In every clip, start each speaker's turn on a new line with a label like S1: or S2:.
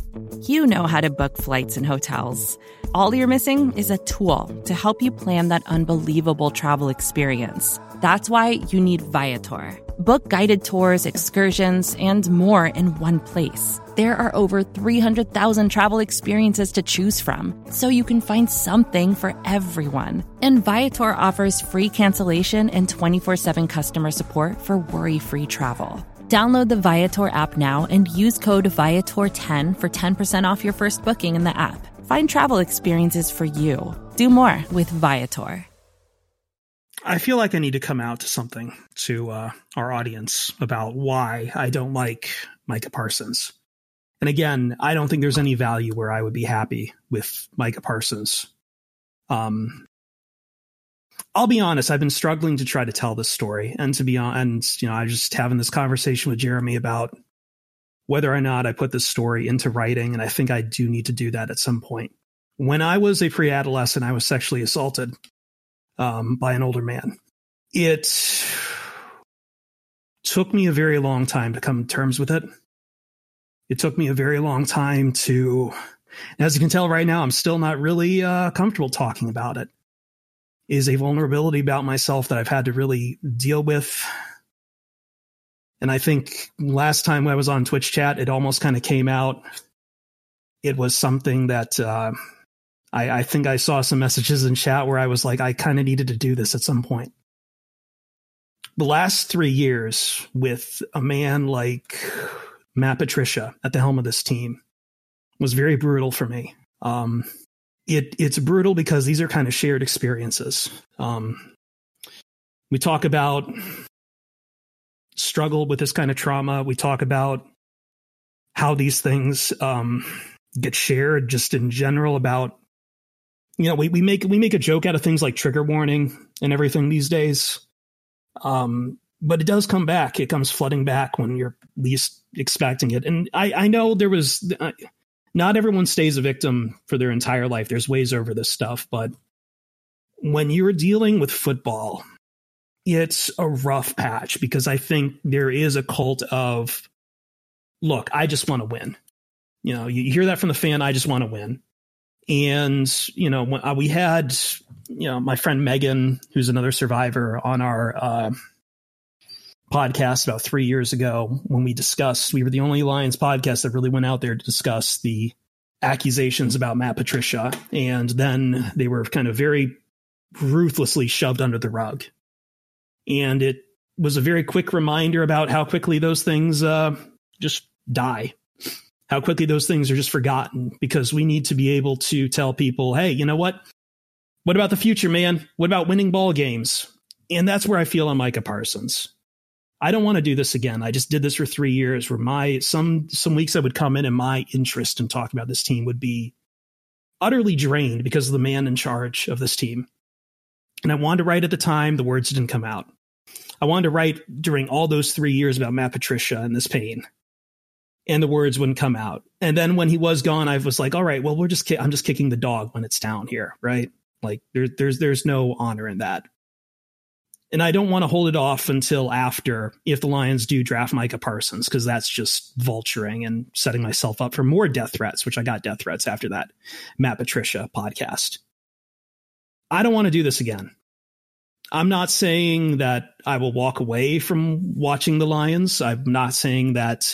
S1: You know how to book flights and hotels. All you're missing is a tool to help you plan that unbelievable travel experience. That's why you need Viator. Book guided tours, excursions, and more in one place. There are over 300,000 travel experiences to choose from, so you can find something for everyone. And Viator offers free cancellation and 24/7 customer support for worry-free travel. Download the Viator app now and use code Viator10 for 10% off your first booking in the app. Find travel experiences for you. Do more with Viator.
S2: I feel like I need to come out to something to our audience about why I don't like Micah Parsons. And again, I don't think there's any value where I would be happy with Micah Parsons. I'll be honest, I've been struggling to try to tell this story. And to be honest, I was just having this conversation with Jeremy about whether or not I put this story into writing. And I think I do need to do that at some point. When I was a pre-adolescent, I was sexually assaulted by an older man. It took me a very long time to come to terms with it. It took me a very long time to, as you can tell right now, I'm still not really comfortable talking about it. It is a vulnerability about myself that I've had to really deal with. And I think last time I was on Twitch chat, it almost kind of came out. It was something that I think I saw some messages in chat where I was like, I kind of needed to do this at some point. The last 3 years with a man like Matt Patricia at the helm of this team was very brutal for me. It's brutal because these are kind of shared experiences. We talk about struggle with this kind of trauma. We talk about how these things get shared just in general about, we make a joke out of things like trigger warning and everything these days. But it does come back. It comes flooding back when you're least expecting it. And I know there was, not everyone stays a victim for their entire life. There's ways over this stuff. But when you're dealing with football, it's a rough patch because I think there is a cult of, look, I just want to win. You hear that from the fan, I just want to win. And, when we had, my friend Megan, who's another survivor, on our podcast about 3 years ago when we were the only Lions podcast that really went out there to discuss the accusations about Matt Patricia. And then they were kind of very ruthlessly shoved under the rug. And it was a very quick reminder about how quickly those things just die, how quickly those things are just forgotten, because we need to be able to tell people, hey, you know what? What about the future, man? What about winning ball games? And that's where I feel on Micah Parsons. I don't want to do this again. I just did this for 3 years where some weeks I would come in and my interest in talking about this team would be utterly drained because of the man in charge of this team. And I wanted to write at the time, the words didn't come out. I wanted to write during all those 3 years about Matt Patricia and this pain, and the words wouldn't come out. And then when he was gone, I was like, all right, well, I'm just kicking the dog when it's down here, right? Like there's no honor in that. And I don't want to hold it off until after, if the Lions do draft Micah Parsons, because that's just vulturing and setting myself up for more death threats, which I got death threats after that Matt Patricia podcast. I don't want to do this again. I'm not saying that I will walk away from watching the Lions. I'm not saying that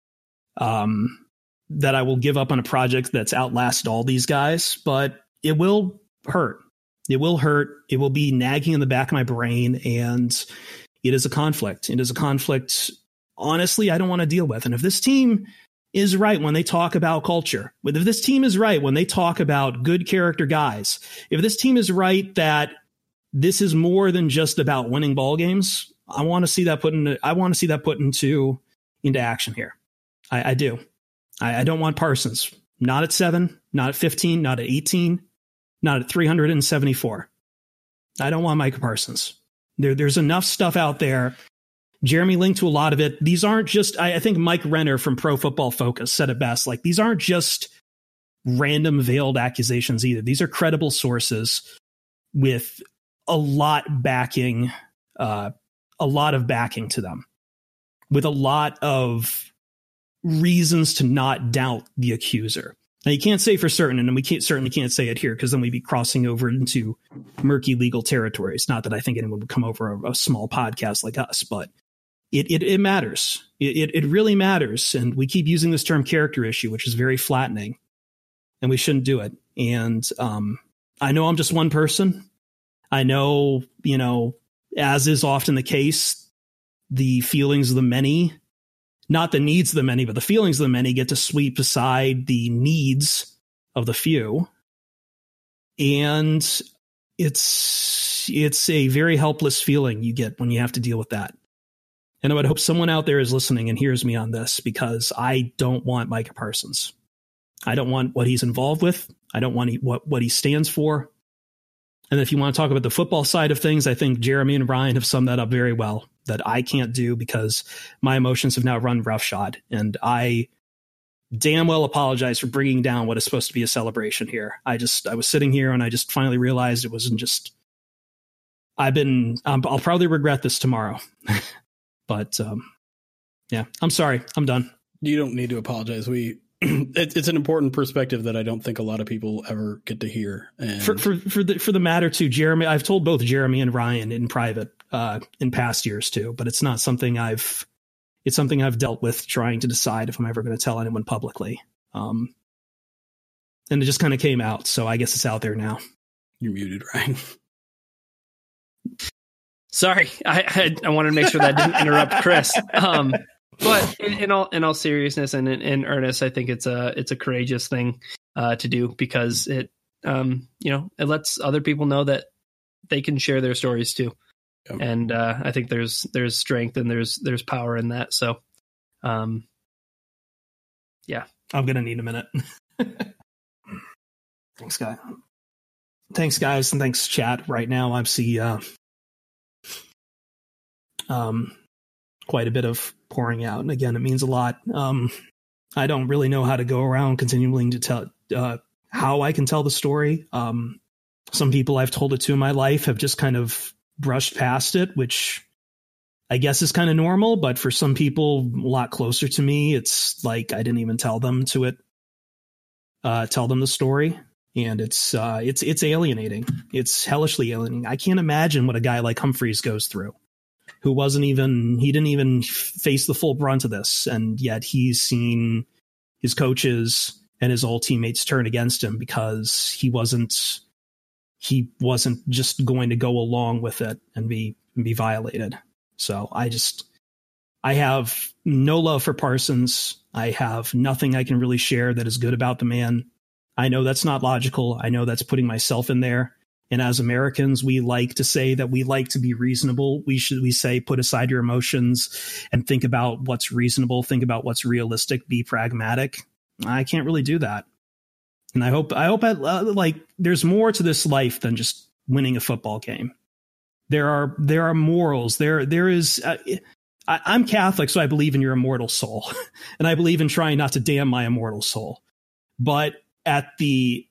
S2: that I will give up on a project that's outlasted all these guys, but it will hurt. It will hurt. It will be nagging in the back of my brain, and it is a conflict. It is a conflict, honestly, I don't want to deal with. And if this team is right when they talk about culture, if this team is right when they talk about good character guys, if this team is right that this is more than just about winning ball games, I want to see that put into action here. I do. I don't want Parsons. Not at 7, not at 15, not at 18. Not at 374. I don't want Micah Parsons. There's enough stuff out there. Jeremy linked to a lot of it. These aren't just, I think Mike Renner from Pro Football Focus said it best. Like, these aren't just random veiled accusations either. These are credible sources with a lot of backing to them, with a lot of reasons to not doubt the accuser. Now, you can't say for certain, and we certainly can't say it here because then we'd be crossing over into murky legal territories. Not that I think anyone would come over a small podcast like us, but it matters. It really matters. And we keep using this term character issue, which is very flattening, and we shouldn't do it. And I know I'm just one person. I know, as is often the case, the feelings of the many, not the needs of the many, but the feelings of the many get to sweep aside the needs of the few. And it's a very helpless feeling you get when you have to deal with that. And I would hope someone out there is listening and hears me on this, because I don't want Micah Parsons. I don't want what he's involved with. I don't want what he stands for. And if you want to talk about the football side of things, I think Jeremy and Ryan have summed that up very well, that I can't do because my emotions have now run roughshod. And I damn well apologize for bringing down what is supposed to be a celebration here. I was sitting here and I just finally realized it wasn't just, I'll probably regret this tomorrow. But yeah, I'm sorry. I'm done.
S3: You don't need to apologize. It's an important perspective that I don't think a lot of people ever get to hear. And
S2: for the matter too, Jeremy, I've told both Jeremy and Ryan in private in past years too, but it's not something it's something I've dealt with trying to decide if I'm ever going to tell anyone publicly. And it just kind of came out. So I guess it's out there now.
S3: You're muted, Ryan.
S4: Sorry. I wanted to make sure that didn't interrupt Chris. But in all seriousness and in earnest, I think it's a courageous thing to do, because it it lets other people know that they can share their stories too. Yep. And I think there's strength and there's power in that. So yeah,
S2: I'm gonna need a minute. Thanks guys, and thanks chat. Right now I see quite a bit of pouring out, and again, it means a lot. I don't really know how to go around continuing to tell how I can tell the story. Some people I've told it to in my life have just kind of brushed past it, which I guess is kind of normal, but for some people a lot closer to me, it's like I didn't even tell them the story. And it's alienating. It's hellishly alienating. I can't imagine what a guy like Humphreys goes through, who he didn't even face the full brunt of this. And yet he's seen his coaches and his old teammates turn against him because he wasn't just going to go along with it and be violated. So I have no love for Parsons. I have nothing I can really share that is good about the man. I know that's not logical. I know that's putting myself in there. And as Americans, we like to say that we like to be reasonable. We say, put aside your emotions and think about what's reasonable. Think about what's realistic. Be pragmatic. I can't really do that. And I hope there's more to this life than just winning a football game. There are morals. There is. I'm Catholic, so I believe in your immortal soul, and I believe in trying not to damn my immortal soul. But at the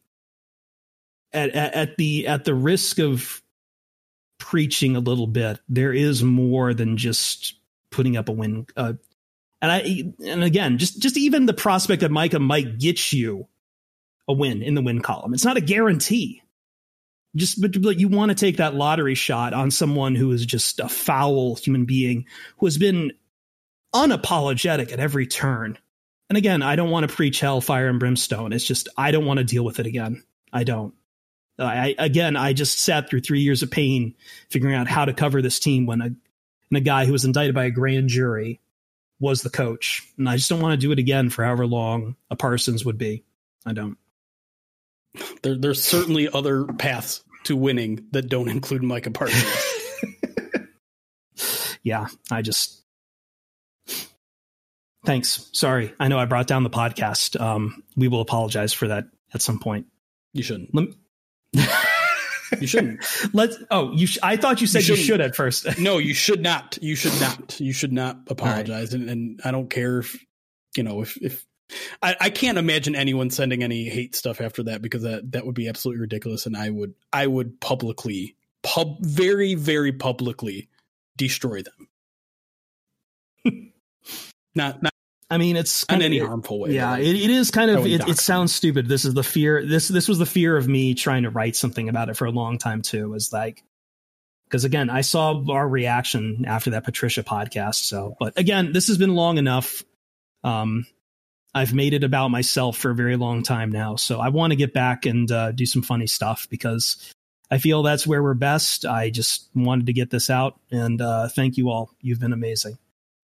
S2: risk of preaching a little bit, there is more than just putting up a win. And again, just even the prospect that Micah might get you a win in the win column, it's not a guarantee. But you want to take that lottery shot on someone who is just a foul human being who has been unapologetic at every turn. And again, I don't want to preach hell, fire, and brimstone. It's just I don't want to deal with it again. I don't. I just sat through 3 years of pain figuring out how to cover this team when a guy who was indicted by a grand jury was the coach. And I just don't want to do it again for however long a Parsons would be. I don't.
S3: There's certainly other paths to winning that don't include Micah Parsons.
S2: Yeah, thanks. Sorry. I know I brought down the podcast. We will apologize for that at some point.
S3: You shouldn't. You shouldn't.
S2: I thought you said you should at first.
S3: No, you should not. You should not apologize. Right. And I don't care if I can't imagine anyone sending any hate stuff after that, because that would be absolutely ridiculous. And I would publicly, very, very publicly destroy them. Not
S2: I mean, it's
S3: in any harmful way.
S2: Yeah, it is kind of. It sounds stupid. This is the fear. This was the fear of me trying to write something about it for a long time too. Was like, because again, I saw our reaction after that Patricia podcast. So, but again, this has been long enough. I've made it about myself for a very long time now, so I want to get back and do some funny stuff because I feel that's where we're best. I just wanted to get this out, and thank you all. You've been amazing.